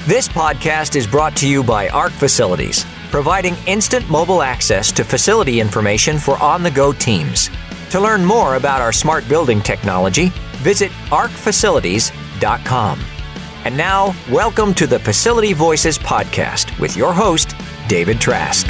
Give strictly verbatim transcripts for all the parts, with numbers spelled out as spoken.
This podcast is brought to you by ARC Facilities, providing instant mobile access to facility information for on-the-go teams. To learn more about our smart building technology, visit arc facilities dot com. And now, welcome to the Facility Voices podcast with your host, David Trask.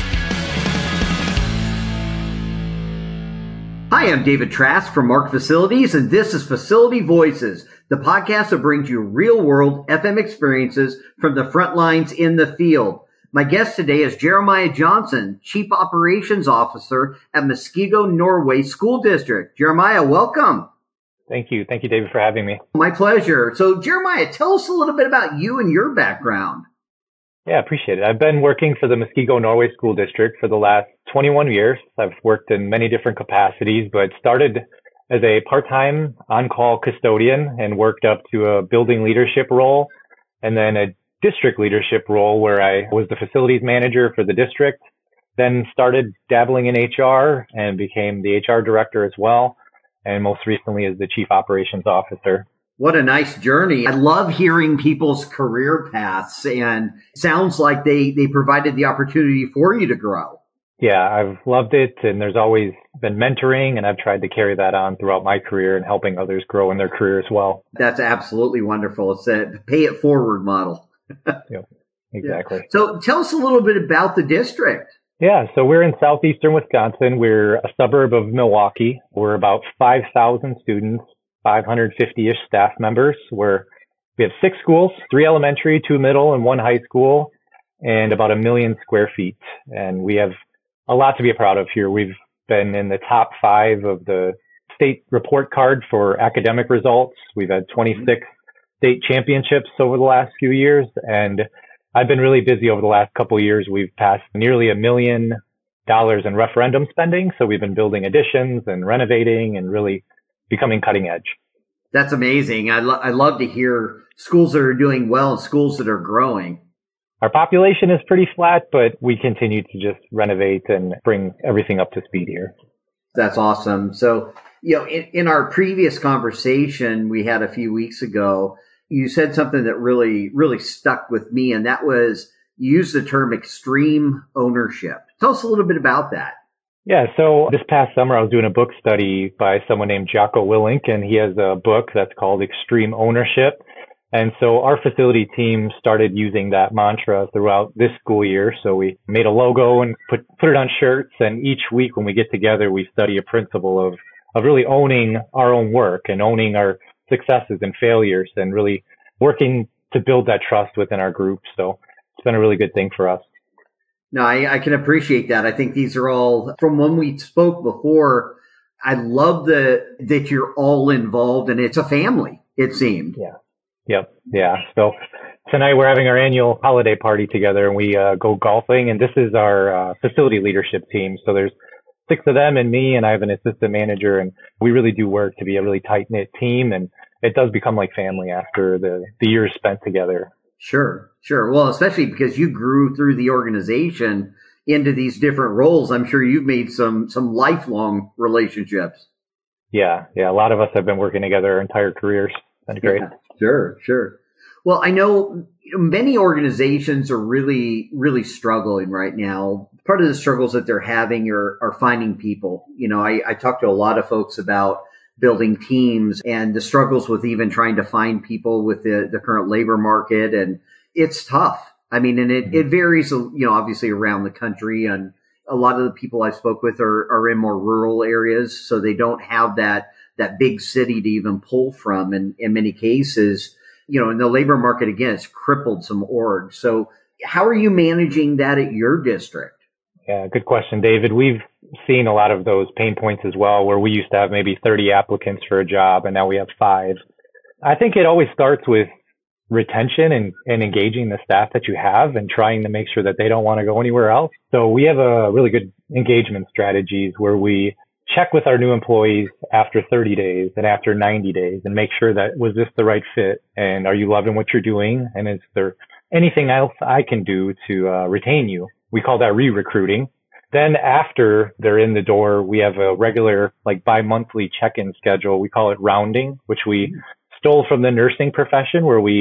Hi, I'm David Trask from ARC Facilities, and this is Facility Voices, the podcast that brings you real-world F M experiences from the front lines in the field. My guest today is Jeremiah Johnson, Chief Operations Officer at Muskego Norway School District. Jeremiah, welcome. Thank you. Thank you, David, for having me. My pleasure. So, Jeremiah, tell us a little bit about you and your background. Yeah, I appreciate it. I've been working for the Muskego Norway School District for the last twenty-one years. I've worked in many different capacities, but started as a part-time on-call custodian and worked up to a building leadership role and then a district leadership role where I was the facilities manager for the district, then started dabbling in H R and became the H R director as well, and most recently as the Chief Operations Officer. What a nice journey. I love hearing people's career paths, and it sounds like they, they provided the opportunity for you to grow. Yeah, I've loved it, and there's always been mentoring, and I've tried to carry that on throughout my career and helping others grow in their career as well. That's absolutely wonderful. It's a pay it forward model. Yep, exactly. Yeah. So tell us a little bit about the district. Yeah, so we're in southeastern Wisconsin. We're a suburb of Milwaukee. We're about five thousand students, five hundred fifty-ish staff members. We're, we have six schools, three elementary, two middle, and one high school, and about a million square feet. And we have a lot to be proud of here. We've been in the top five of the state report card for academic results. We've had twenty-six state championships over the last few years, and I've been really busy over the last couple of years. We've passed nearly a million dollars in referendum spending, so we've been building additions and renovating and really becoming cutting edge. That's amazing. I, lo- I love to hear schools that are doing well and schools that are growing. Our population is pretty flat, but we continue to just renovate and bring everything up to speed here. That's awesome. So, you know, in, in our previous conversation we had a few weeks ago, you said something that really, really stuck with me, and that was you used the term extreme ownership. Tell us a little bit about that. Yeah, so this past summer I was doing a book study by someone named Jocko Willink, and he has a book that's called Extreme Ownership. And so our facility team started using that mantra throughout this school year. So we made a logo and put put it on shirts, and each week when we get together, we study a principle of of really owning our own work and owning our successes and failures and really working to build that trust within our group. So it's been a really good thing for us. No, I, I can appreciate that. I think these are all from when we spoke before. I love the that you're all involved, and it's a family, it seemed. Yeah. Yep. Yeah. So tonight we're having our annual holiday party together, and we uh, go golfing, and this is our uh, facility leadership team. So there's six of them and me, and I have an assistant manager, and we really do work to be a really tight-knit team, and it does become like family after the, the years spent together. Sure, sure. Well, especially because you grew through the organization into these different roles. I'm sure you've made some some lifelong relationships. Yeah, yeah. A lot of us have been working together our entire careers. That's great. Yeah, sure, sure. Well, I know many organizations are really, really struggling right now. Part of the struggles that they're having are, are finding people. You know, I, I talk to a lot of folks about building teams and the struggles with even trying to find people with the, the current labor market. And it's tough. I mean, and it, it varies, you know, obviously around the country. And a lot of the people I spoke with are, are in more rural areas. So they don't have that, that big city to even pull from. And in many cases, you know, in the labor market, again, it's crippled some orgs. So how are you managing that at your district? Yeah, good question, David. We've seen a lot of those pain points as well, where we used to have maybe thirty applicants for a job, and now we have five. I think it always starts with retention and, and engaging the staff that you have and trying to make sure that they don't want to go anywhere else. So we have a really good engagement strategies where we check with our new employees after thirty days and after ninety days and make sure that was this the right fit, and are you loving what you're doing, and is there anything else I can do to uh, retain you? We call that re-recruiting. Then after they're in the door, we have a regular, like bi-monthly check-in schedule. We call it rounding, which we stole from the nursing profession, where we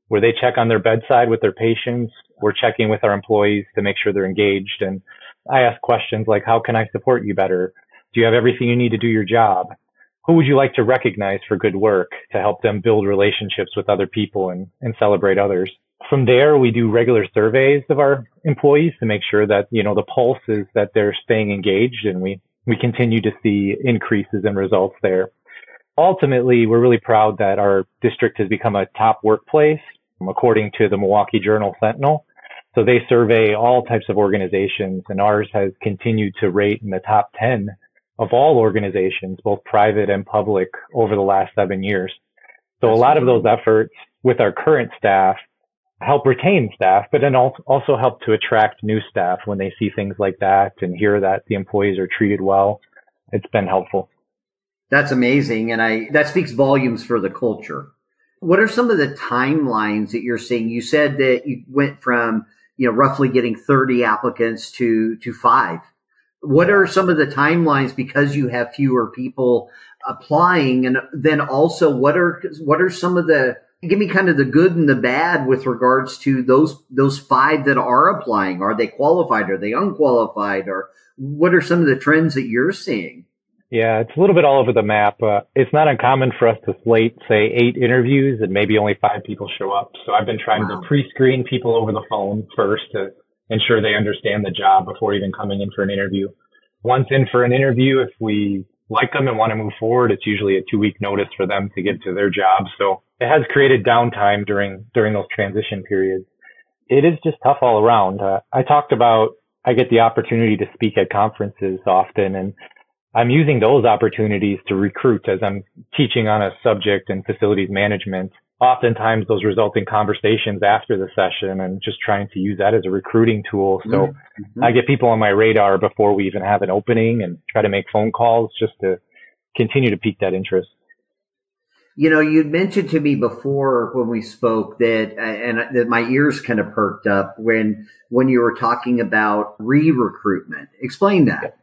where they check on their bedside with their patients. We're checking with our employees to make sure they're engaged. And I ask questions like, how can I support you better? Do you have everything you need to do your job? Who would you like to recognize for good work to help them build relationships with other people and, and celebrate others? From there, we do regular surveys of our employees to make sure that, you know, the pulse is that they're staying engaged, and we, we continue to see increases in results there. Ultimately, we're really proud that our district has become a top workplace, according to the Milwaukee Journal Sentinel. So they survey all types of organizations, and ours has continued to rate in the top ten of all organizations, both private and public, over the last seven years. So a lot of those efforts with our current staff help retain staff, but then also help to attract new staff when they see things like that and hear that the employees are treated well. It's been helpful. That's amazing. And I, that speaks volumes for the culture. What are some of the timelines that you're seeing? You said that you went from, you know, roughly getting thirty applicants to, to five. What are some of the timelines because you have fewer people applying? And then also what are, what are some of the, give me kind of the good and the bad with regards to those, those five that are applying. Are they qualified? Are they unqualified? Or what are some of the trends that you're seeing? Yeah, it's a little bit all over the map. Uh, it's not uncommon for us to slate, say, eight interviews and maybe only five people show up. So I've been trying wow. to pre-screen people over the phone first to ensure they understand the job before even coming in for an interview. Once in for an interview, if we like them and want to move forward, it's usually a two-week notice for them to get to their job. So it has created downtime during during those transition periods. It is just tough all around. Uh, I talked about I get the opportunity to speak at conferences often, and I'm using those opportunities to recruit as I'm teaching on a subject in facilities management. Oftentimes those result in conversations after the session and just trying to use that as a recruiting tool. So mm-hmm. I get people on my radar before we even have an opening and try to make phone calls just to continue to pique that interest. You know, you mentioned to me before when we spoke that, and that my ears kind of perked up when, when you were talking about re-recruitment. Explain that.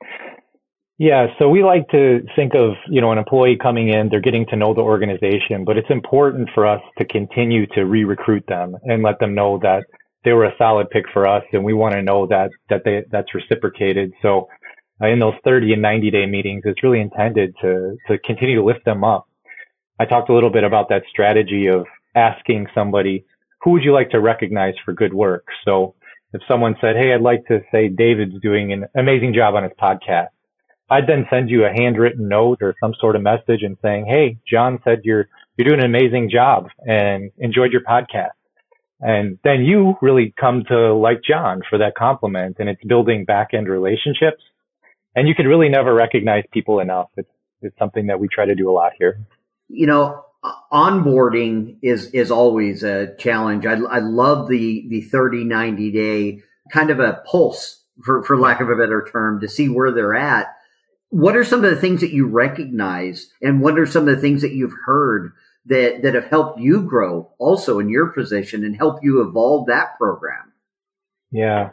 Yeah, so we like to think of, you know, an employee coming in, they're getting to know the organization, but it's important for us to continue to re-recruit them and let them know that they were a solid pick for us, and we want to know that that they that's reciprocated. So uh, in those thirty and ninety day meetings, it's really intended to to continue to lift them up. I talked a little bit about that strategy of asking somebody, who would you like to recognize for good work? So if someone said, hey, I'd like to say David's doing an amazing job on his podcast, I'd then send you a handwritten note or some sort of message and saying, hey, John said you're you're doing an amazing job and enjoyed your podcast. And then you really come to like John for that compliment, and it's building back-end relationships. And you can really never recognize people enough. It's, it's something that we try to do a lot here. You know, onboarding is is always a challenge. I, I love the the thirty, ninety day kind of a pulse, for, for lack of a better term, to see where they're at. What are some of the things that you recognize, and what are some of the things that you've heard that, that have helped you grow also in your position and help you evolve that program? Yeah.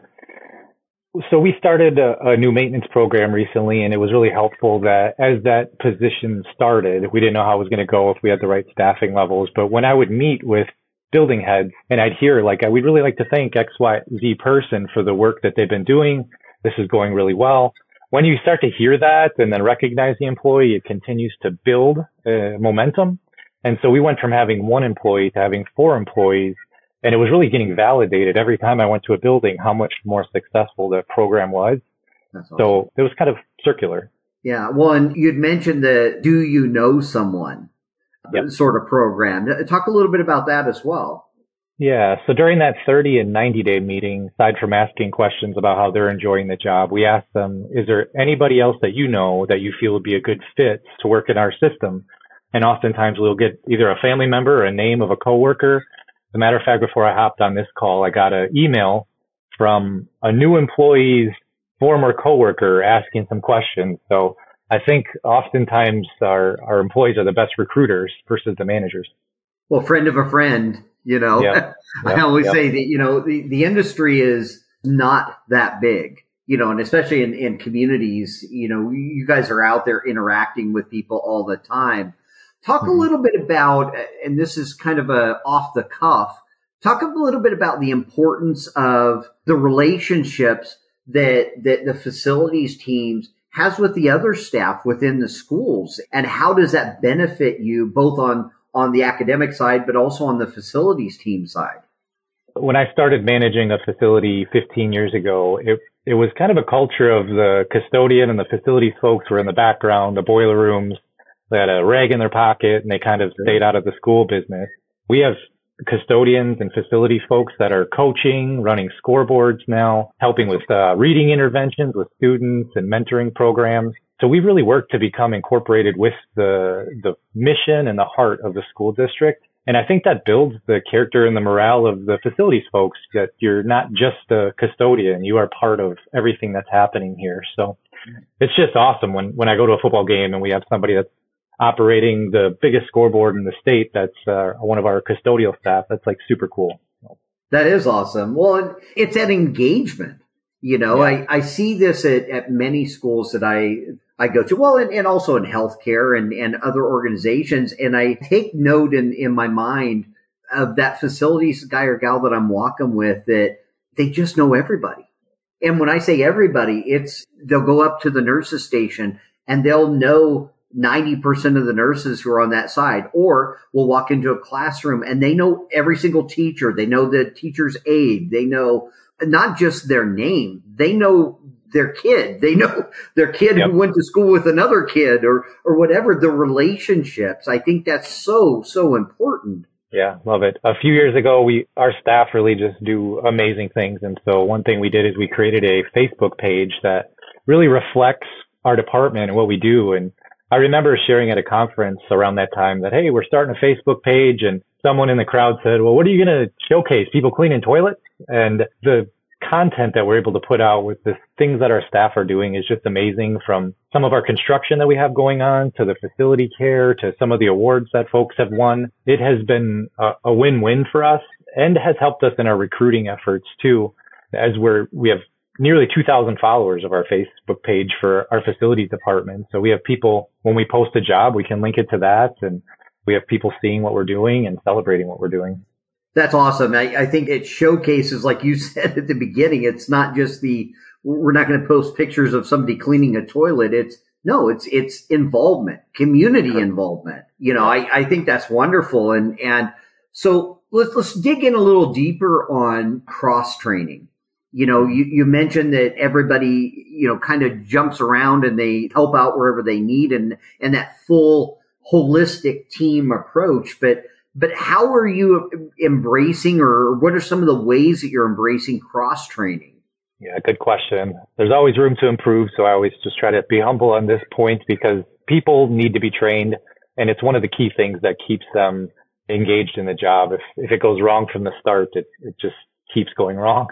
So we started a, a new maintenance program recently, and it was really helpful that as that position started, we didn't know how it was going to go, if we had the right staffing levels. But when I would meet with building heads and I'd hear like, we'd really like to thank X Y Z person for the work that they've been doing. This is going really well. When you start to hear that and then recognize the employee, it continues to build uh, momentum. And so we went from having one employee to having four employees, and it was really getting validated every time I went to a building how much more successful the program was. That's awesome. So it was kind of circular. Yeah. Well, and you'd mentioned the Do You Know Someone yep. sort of program. Talk a little bit about that as well. Yeah. So during that thirty and ninety day meeting, aside from asking questions about how they're enjoying the job, we asked them, is there anybody else that you know that you feel would be a good fit to work in our system? And oftentimes we'll get either a family member or a name of a coworker. As a matter of fact, before I hopped on this call, I got an email from a new employee's former coworker asking some questions. So I think oftentimes our, our employees are the best recruiters versus the managers. Well, friend of a friend. You know, yep. Yep. I always yep. say that, you know, the, the industry is not that big, you know, and especially in, in communities, you know, you guys are out there interacting with people all the time. Talk Mm-hmm. a little bit about, and this is kind of a off the cuff, talk a little bit about the importance of the relationships that, that the facilities teams has with the other staff within the schools, and how does that benefit you both on, on the academic side, but also on the facilities team side? When I started managing a facility fifteen years ago, it, it was kind of a culture of the custodian and the facilities folks were in the background, the boiler rooms. They had a rag in their pocket and they kind of stayed out of the school business. We have custodians and facility folks that are coaching, running scoreboards now, helping with uh, reading interventions with students and mentoring programs. So we really work to become incorporated with the the mission and the heart of the school district. And I think that builds the character and the morale of the facilities folks, that you're not just a custodian, you are part of everything that's happening here. So it's just awesome when, when I go to a football game and we have somebody that's operating the biggest scoreboard in the state that's uh, one of our custodial staff. That's like super cool. That is awesome. Well, it's that engagement. You know, Yeah. I, I see this at, at many schools that I I go to, well, and, and also in healthcare and, and other organizations. And I take note in, in my mind of that facilities guy or gal that I'm walking with, that they just know everybody. And when I say everybody, it's they'll go up to the nurses station and they'll know ninety percent of the nurses who are on that side, or we'll walk into a classroom and they know every single teacher. They know the teacher's aide. They know not just their name. They know their kid. They know their kid Yep. who went to school with another kid, or, or whatever, the relationships. I think that's so, so important. Yeah, love it. A few years ago, we our staff really just do amazing things. And so one thing we did is we created a Facebook page that really reflects our department and what we do. And I remember sharing at a conference around that time that, hey, we're starting a Facebook page, and someone in the crowd said, well, what are you going to showcase? People cleaning toilets? And the content that we're able to put out with the things that our staff are doing is just amazing, from some of our construction that we have going on to the facility care to some of the awards that folks have won. It has been a, a win-win for us and has helped us in our recruiting efforts too, as we're, we have nearly two thousand followers of our Facebook page for our facilities department. So we have people, when we post a job, we can link it to that, and we have people seeing what we're doing and celebrating what we're doing. That's awesome. I, I think it showcases, like you said at the beginning, it's not just the, we're not going to post pictures of somebody cleaning a toilet. It's no, it's, it's involvement, community involvement. You know, I, I think that's wonderful. And, and so let's, let's dig in a little deeper on cross training. You know, you, you mentioned that everybody, you know, kind of jumps around and they help out wherever they need, and, and that full holistic team approach. But, but how are you embracing, or what are some of the ways that you're embracing cross training? Yeah, good question. There's always room to improve. So I always just try to be humble on this point, because people need to be trained. And it's one of the key things that keeps them engaged in the job. If, if it goes wrong from the start, it, it just keeps going wrong.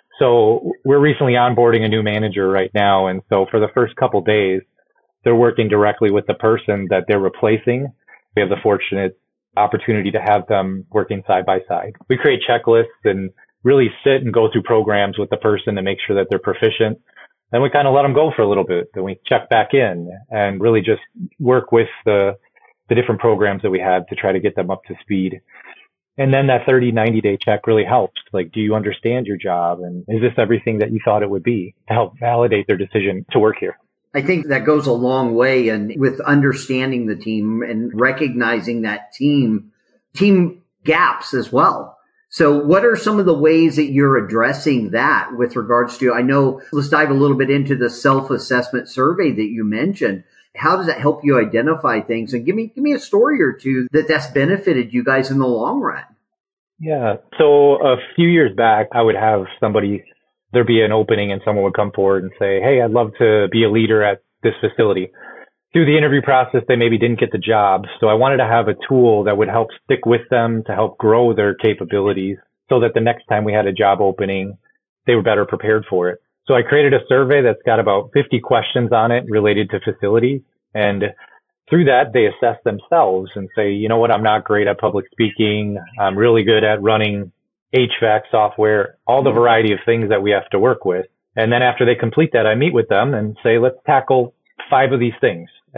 So we're recently onboarding a new manager right now. And so for the first couple of days, they're working directly with the person that they're replacing. We have the fortunate opportunity to have them working side by side. We create checklists and really sit and go through programs with the person to make sure that they're proficient. Then we kind of let them go for a little bit. Then we check back in and really just work with the, the different programs that we have to try to get them up to speed. And then that thirty, ninety day check really helps. Like, do you understand your job? And is this everything that you thought it would be, to help validate their decision to work here? I think that goes a long way, and with understanding the team and recognizing that team, team gaps as well. So what are some of the ways that you're addressing that with regards to, I know, let's dive a little bit into the self-assessment survey that you mentioned. How does that help you identify things? And give me, give me a story or two that that's benefited you guys in the long run. Yeah. So a few years back, I would have somebody, there'd be an opening and someone would come forward and say, hey, I'd love to be a leader at this facility. Through the interview process, they maybe didn't get the job. So I wanted to have a tool that would help stick with them to help grow their capabilities, so that the next time we had a job opening, they were better prepared for it. So I created a survey that's got about fifty questions on it related to facilities. And through that, they assess themselves and say, you know what, I'm not great at public speaking. I'm really good at running H V A C software, all the variety of things that we have to work with. And then after they complete that, I meet with them and say, let's tackle five of these things. And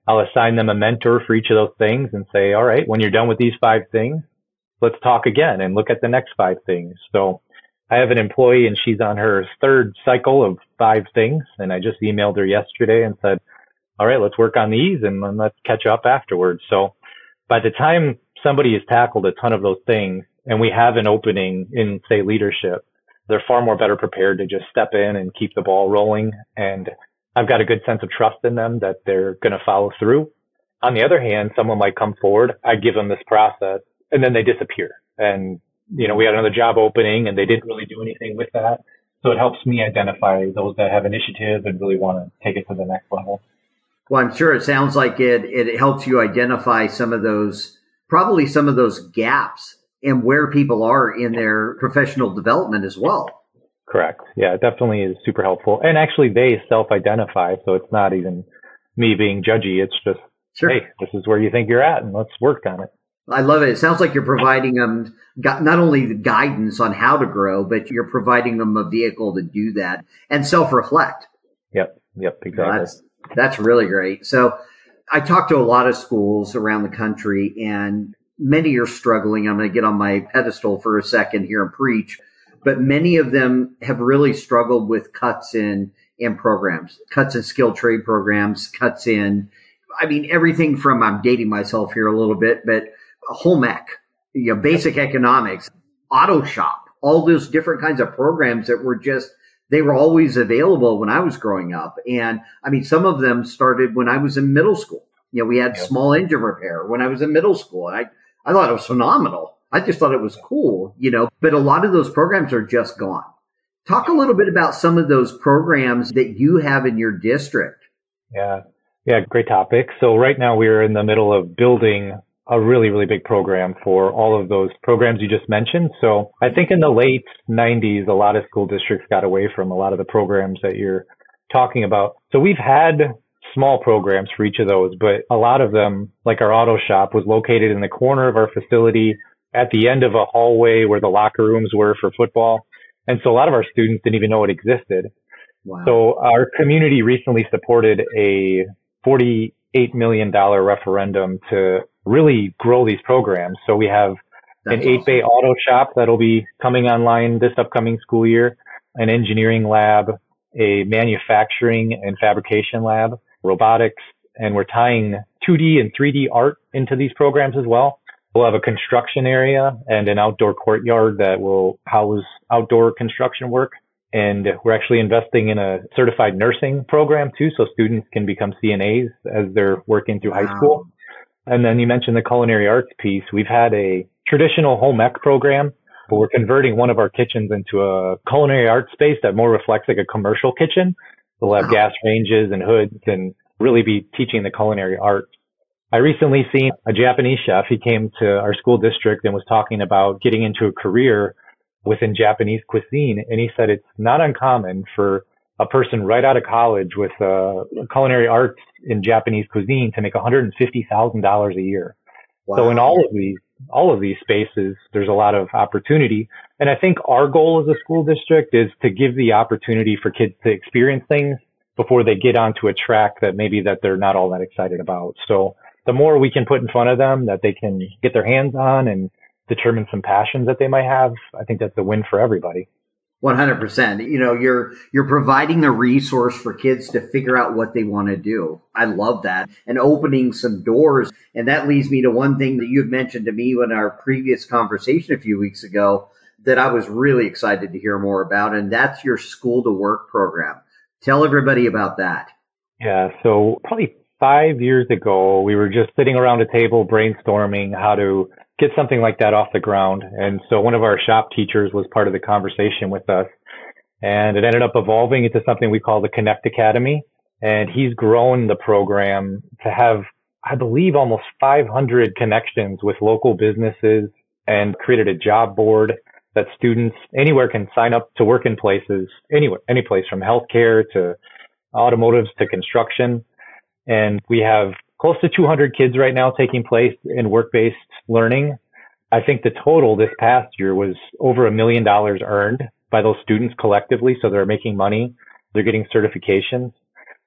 I'll assign them a mentor for each of those things and say, all right, when you're done with these five things, let's talk again and look at the next five things. So I have an employee and she's on her third cycle of five things. And I just emailed her yesterday and said, all right, let's work on these and then let's catch up afterwards. So by the time somebody has tackled a ton of those things and we have an opening in, say, leadership, they're far more better prepared to just step in and keep the ball rolling. And I've got a good sense of trust in them that they're going to follow through. On the other hand, someone might come forward, I give them this process, and then they disappear. And, you know, we had another job opening and they didn't really do anything with that. So it helps me identify those that have initiative and really want to take it to the next level. Well, I'm sure it sounds like it, it helps you identify some of those, probably some of those gaps and where people are in their professional development as well. Correct. Yeah, it definitely is super helpful. And actually they self-identify. So it's not even me being judgy. It's just, sure. Hey, this is where you think you're at and let's work on it. I love it. It sounds like you're providing them not only the guidance on how to grow, but you're providing them a vehicle to do that and self-reflect. Yep. Yep. Exactly. That's, that's really great. So I talk to a lot of schools around the country and many are struggling. I'm going to get on my pedestal for a second here and preach. But many of them have really struggled with cuts in, in programs, cuts in skilled trade programs, cuts in, I mean, everything from, I'm dating myself here a little bit, but home ec, you know, basic economics, auto shop, all those different kinds of programs that were just, they were always available when I was growing up. And I mean, some of them started when I was in middle school. You know, we had yep. small engine repair when I was in middle school. And I, I thought it was phenomenal. I just thought it was cool, you know, but a lot of those programs are just gone. Talk a little bit about some of those programs that you have in your district. Yeah. Yeah. Great topic. So right now we're in the middle of building a really, really big program for all of those programs you just mentioned. So I think in the late nineties, a lot of school districts got away from a lot of the programs that you're talking about. So we've had small programs for each of those, but a lot of them, like our auto shop, was located in the corner of our facility at the end of a hallway where the locker rooms were for football. And so a lot of our students didn't even know it existed. Wow. So our community recently supported a forty-eight million dollars referendum to really grow these programs. So we have That's an eight bay awesome. Auto shop that'll be coming online this upcoming school year, an engineering lab, a manufacturing and fabrication lab, robotics, and we're tying two D and three D art into these programs as well. We'll have a construction area and an outdoor courtyard that will house outdoor construction work. And we're actually investing in a certified nursing program too, so students can become C N As as they're working through wow. high school. And then you mentioned the culinary arts piece. We've had a traditional home ec program, but we're converting one of our kitchens into a culinary arts space that more reflects like a commercial kitchen. We'll have wow. gas ranges and hoods and really be teaching the culinary arts. I recently seen a Japanese chef. He came to our school district and was talking about getting into a career within Japanese cuisine. And he said it's not uncommon for a person right out of college with uh, culinary arts in Japanese cuisine to make one hundred fifty thousand dollars a year. Wow. So in all of these, all of these spaces, there's a lot of opportunity. And I think our goal as a school district is to give the opportunity for kids to experience things before they get onto a track that maybe that they're not all that excited about. So the more we can put in front of them that they can get their hands on and determine some passions that they might have, I think that's a win for everybody. one hundred percent. You know, you're, you're providing a resource for kids to figure out what they want to do. I love that. And opening some doors. And that leads me to one thing that you had mentioned to me in our previous conversation a few weeks ago that I was really excited to hear more about. And that's your school to work program. Tell everybody about that. Yeah. So probably five years ago, we were just sitting around a table brainstorming how to get something like that off the ground. And so one of our shop teachers was part of the conversation with us. And it ended up evolving into something we call the Connect Academy. And he's grown the program to have, I believe, almost five hundred connections with local businesses and created a job board that students anywhere can sign up to work in places, anywhere, any place from healthcare to automotives to construction. And we have close to two hundred kids right now taking place in work-based learning. I think the total this past year was over a million dollars earned by those students collectively. So they're making money. They're getting certifications.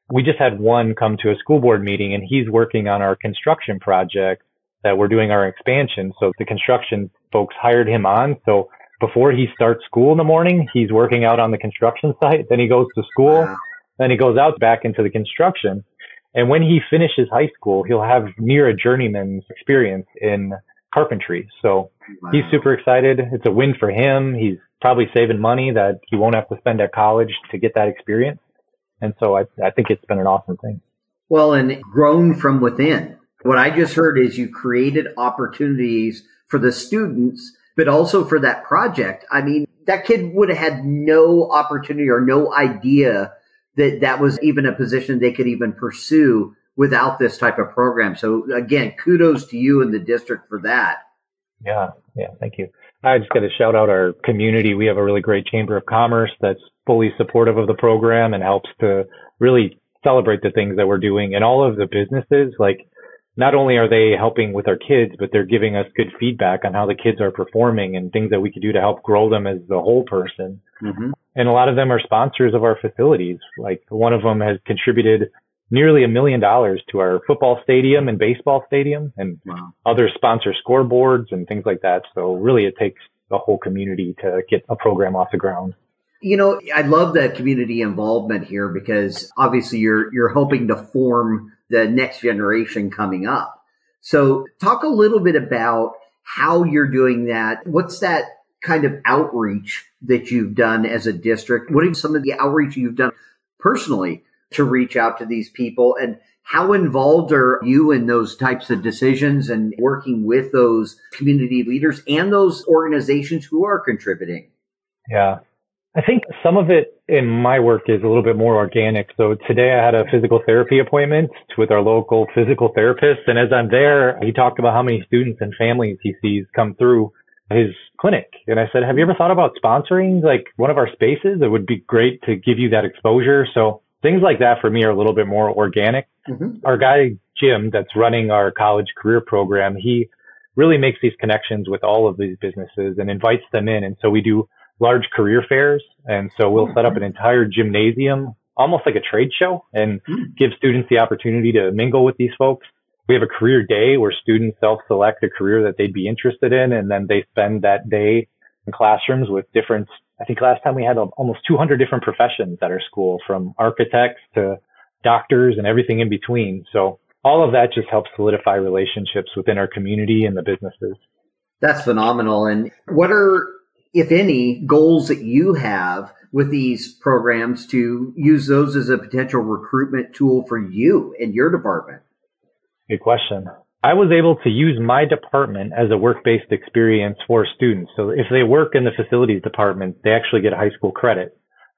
we just had one come to a school board meeting, and he's working on our construction project that we're doing our expansion. So the construction folks hired him on. So before he starts school in the morning, he's working out on the construction site. Then he goes to school. Wow. Then he goes out back into the construction. And when he finishes high school, he'll have near a journeyman's experience in carpentry. So wow. He's super excited. It's a win for him. He's probably saving money that he won't have to spend at college to get that experience. And so I, I think it's been an awesome thing. Well, and grown from within. What I just heard is you created opportunities for the students, but also for that project. I mean, that kid would have had no opportunity or no idea that that was even a position they could even pursue without this type of program. So again, kudos to you and the district for that. Yeah. Yeah. Thank you. I just got to shout out our community. We have a really great Chamber of Commerce that's fully supportive of the program and helps to really celebrate the things that we're doing. And all of the businesses, like, not only are they helping with our kids, but they're giving us good feedback on how the kids are performing and things that we could do to help grow them as the whole person. Mm-hmm. And a lot of them are sponsors of our facilities. Like, one of them has contributed nearly a million dollars to our football stadium and baseball stadium, and wow. Others sponsor scoreboards and things like that. So really it takes the whole community to get a program off the ground. You know, I love the community involvement here because obviously you're you're hoping to form the next generation coming up. So talk a little bit about how you're doing that. What's that kind of outreach that you've done as a district? What are some of the outreach you've done personally to reach out to these people? And how involved are you in those types of decisions and working with those community leaders and those organizations who are contributing? Yeah. I think some of it in my work is a little bit more organic. So today I had a physical therapy appointment with our local physical therapist. And as I'm there, he talked about how many students and families he sees come through his clinic. And I said, have you ever thought about sponsoring like one of our spaces? It would be great to give you that exposure. So things like that for me are a little bit more organic. Mm-hmm. Our guy, Jim, that's running our college career program, he really makes these connections with all of these businesses and invites them in. And so we do large career fairs. And so we'll set up an entire gymnasium, almost like a trade show, and give students the opportunity to mingle with these folks. We have a career day where students self-select a career that they'd be interested in, and then they spend that day in classrooms with different, I think last time we had almost two hundred different professions at our school, from architects to doctors and everything in between. So all of that just helps solidify relationships within our community and the businesses. That's phenomenal. And what are, if any, goals that you have with these programs to use those as a potential recruitment tool for you and your department? Good question. I was able to use my department as a work-based experience for students. So if they work in the facilities department, they actually get high school credit.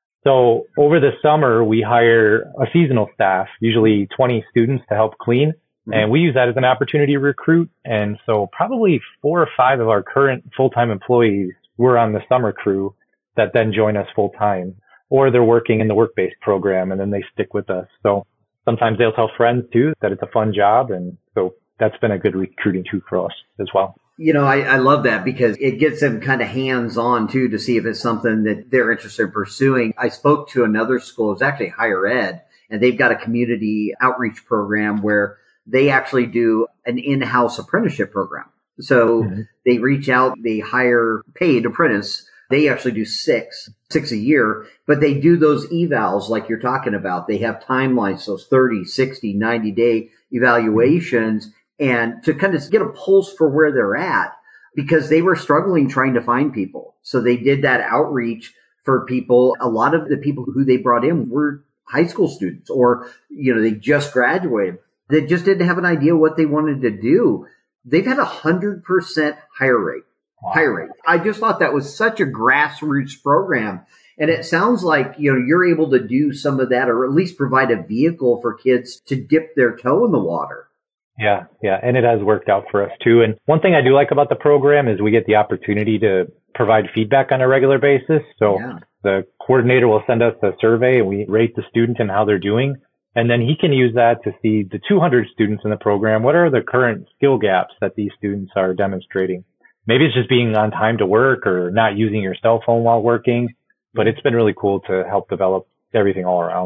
So over the summer, we hire a seasonal staff, usually twenty students, to help clean. Mm-hmm. And we use that as an opportunity to recruit. And so probably four or five of our current full-time employees were on the summer crew that then join us full-time, or they're working in the work-based program and then they stick with us. So sometimes they'll tell friends too that it's a fun job. And so that's been a good recruiting tool for us as well. You know, I, I love that because it gets them kind of hands-on too to see if it's something that they're interested in pursuing. I spoke to another school, it's actually higher ed, and they've got a community outreach program where they actually do an in-house apprenticeship program. So mm-hmm. they reach out, they hire paid apprentice. They actually do six, six a year, but they do those evals like you're talking about. They have timelines, those thirty, sixty, ninety day evaluations, and to kind of get a pulse for where they're at, because they were struggling trying to find people. So they did that outreach for people. A lot of the people who they brought in were high school students, or, you know, they just graduated. They just didn't have an idea what they wanted to do. They've had a hundred percent hire rate, wow. hire rate. I just thought that was such a grassroots program. And it sounds like, you know, you're able to do some of that, or at least provide a vehicle for kids to dip their toe in the water. Yeah. Yeah. And it has worked out for us too. And one thing I do like about the program is we get the opportunity to provide feedback on a regular basis. So yeah. the coordinator will send us a survey and we rate the student and how they're doing. And then he can use that to see the two hundred students in the program. What are the current skill gaps that these students are demonstrating? Maybe it's just being on time to work or not using your cell phone while working, but it's been really cool to help develop everything all around.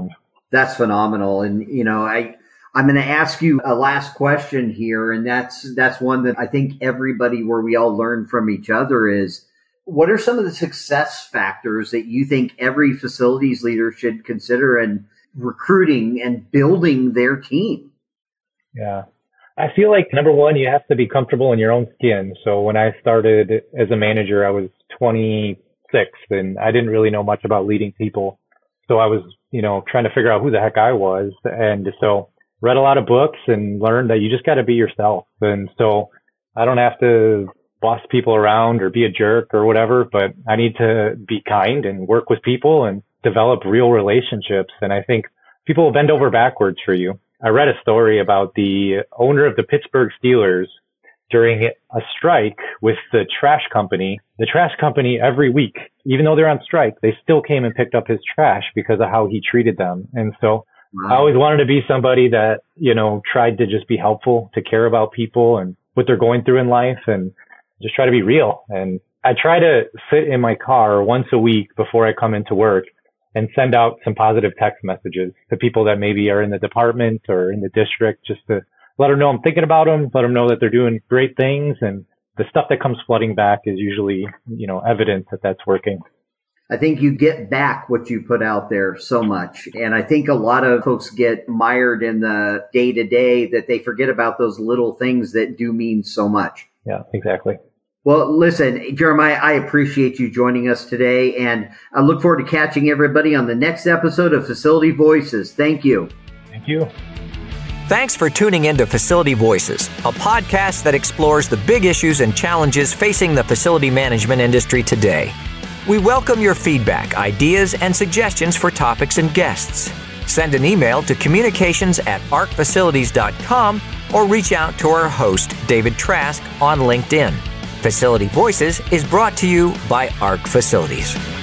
That's phenomenal. And, you know, I, I'm going to ask you a last question here. And that's, that's one that I think everybody, where we all learn from each other, is what are some of the success factors that you think every facilities leader should consider in recruiting and building their team? Yeah. I feel like, number one, you have to be comfortable in your own skin. So when I started as a manager, I was twenty-six and I didn't really know much about leading people. So I was, you know, trying to figure out who the heck I was. And so read a lot of books and learned that you just got to be yourself. And so I don't have to boss people around or be a jerk or whatever, but I need to be kind and work with people and develop real relationships. And I think people will bend over backwards for you. I read a story about the owner of the Pittsburgh Steelers during a strike with the trash company. The trash company every week, even though they're on strike, they still came and picked up his trash because of how he treated them. And so wow. I always wanted to be somebody that, you know, tried to just be helpful, to care about people and what they're going through in life and just try to be real. And I try to sit in my car once a week before I come into work and send out some positive text messages to people that maybe are in the department or in the district, just to let them know I'm thinking about them, let them know that they're doing great things. And the stuff that comes flooding back is usually, you know, evidence that that's working. I think you get back what you put out there so much. And I think a lot of folks get mired in the day to day that they forget about those little things that do mean so much. Yeah, exactly. Well, listen, Jeremiah, I appreciate you joining us today, and I look forward to catching everybody on the next episode of Facility Voices. Thank you. Thank you. Thanks for tuning in to Facility Voices, a podcast that explores the big issues and challenges facing the facility management industry today. We welcome your feedback, ideas, and suggestions for topics and guests. Send an email to communications at arc facilities dot com or reach out to our host, David Trask, on LinkedIn. Facility Voices is brought to you by ARC Facilities.